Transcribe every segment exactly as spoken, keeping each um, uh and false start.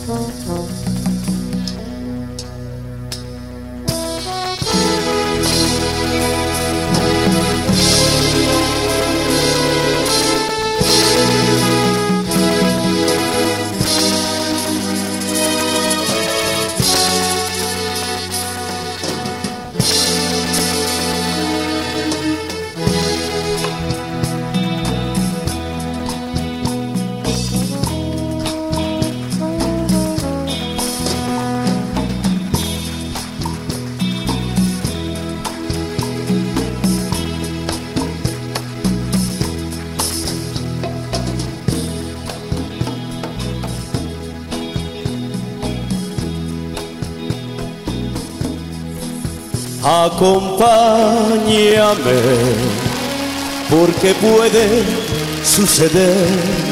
Acompáñame, porque puede suceder.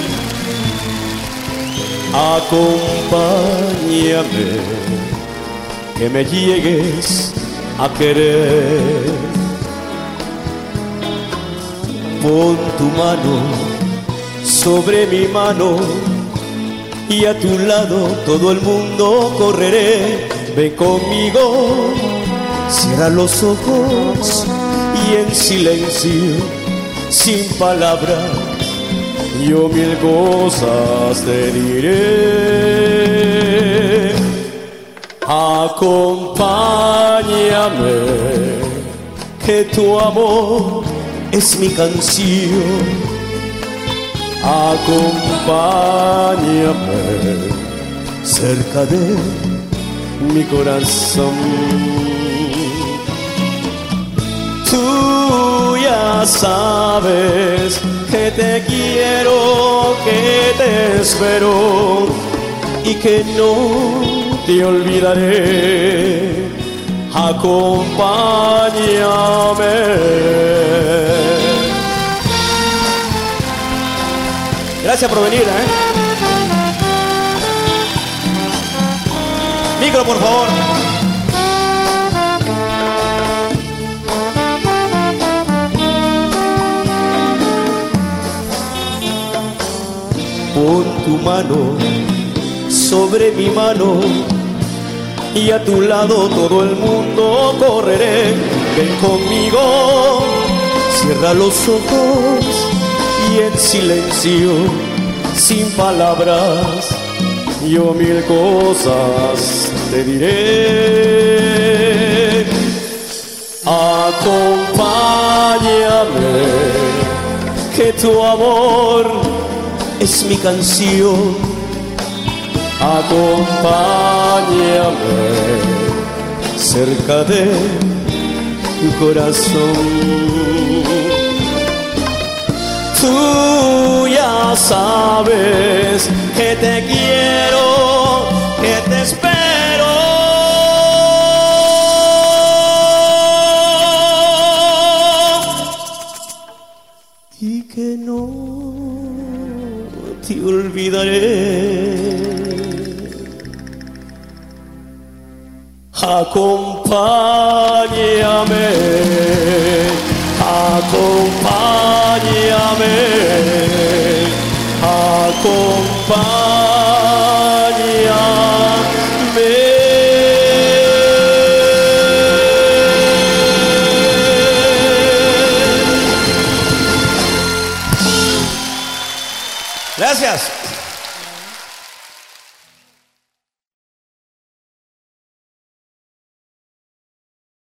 Acompáñame, que me llegues a querer. Pon tu mano sobre mi mano y a tu lado todo el mundo correré. Ven conmigo, cierra los ojos y en silencio, sin palabras, yo mil cosas te diré. Acompáñame, que tu amor es mi canción. Acompáñame cerca de mi corazón. Tú ya sabes que te quiero, que te espero y que no te olvidaré. Acompáñame. Gracias por venir, ¿eh? Micro, por favor. Pon tu mano sobre mi mano y a tu lado todo el mundo correré. Ven conmigo, cierra los ojos y en silencio, sin palabras, yo mil cosas te diré. Acompáñame, que tu amor es mi canción. Acompáñame cerca de tu corazón. Tú ya sabes que te quiero, que te espero y que no te olvidaré. Acompáñame, acompáñame, acompáñame. Gracias.